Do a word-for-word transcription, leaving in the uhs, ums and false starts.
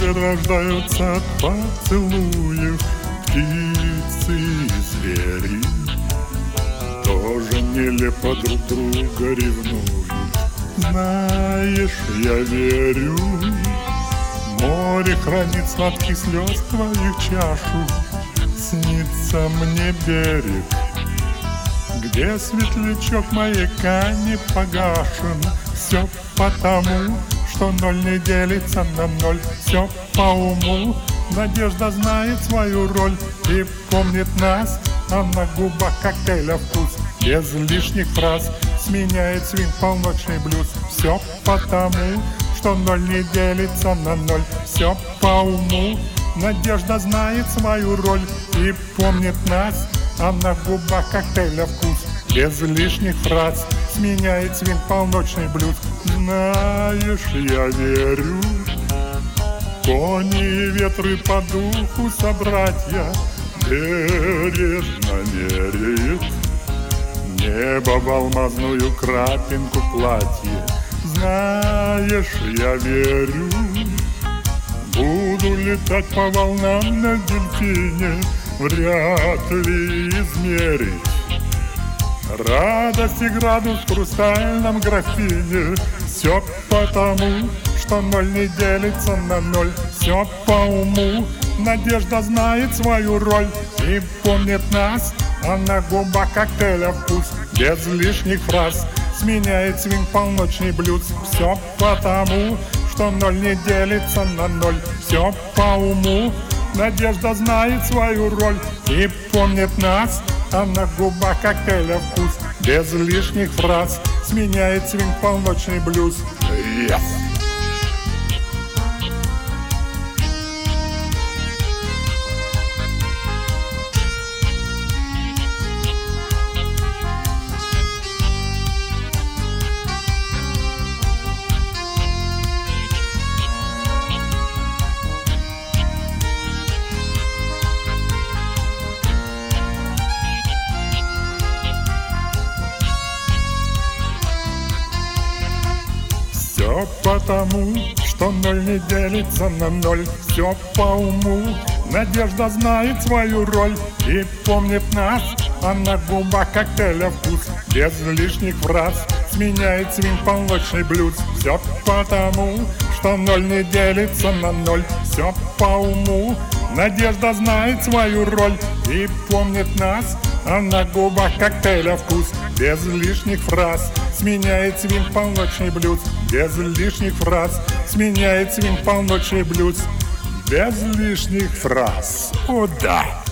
небе рождаются от поцелуев птицы и звери. Тоже нелепо друг друга ревнуют. Знаешь, я верю, море хранит сладких слез твоих чашу. Снится мне берег, где светлячок маяка не погашен. Все потому, что ноль не делится на ноль. Все по уму, надежда знает свою роль и помнит нас, а на губах коктейля вкус. Без лишних фраз сменяет свинг полночный блюз. Все потому, что ноль не делится на ноль. Все по уму, надежда знает свою роль и помнит нас, а на губах коктейля вкус. Без лишних фраз сменяет свинг полночный блюз. Знаешь, я верю, кони и ветры по духу собратья. Бережно меряет небо в алмазную крапинку платье. Знаешь, я верю, буду летать по волнам на дельфине. Вряд ли измерить радость и градус в хрустальном графине. Все потому, что ноль не делится на ноль. Все по уму, надежда знает свою роль и помнит нас, а на губах коктейля вкус. Без лишних фраз сменяет свинг полночный блюз. Все потому, что ноль не делится на ноль. Все по уму, надежда знает свою роль и помнит нас, а на губах коктейля вкус. Без лишних фраз сменяет свинг полночный блюз. Yes! Все потому, что ноль не делится на ноль. Все по уму, надежда знает свою роль и помнит нас, а на губах коктейля вкус. Без лишних фраз сменяет свинг полночный блюз. Все потому, что ноль не делится на ноль. Все по уму, надежда знает свою роль и помнит нас, а на губах коктейля вкус. Без лишних фраз сменяет свинг полночный блюз. Без лишних фраз сменяет свинг полночный блюз. Без лишних фраз. О да!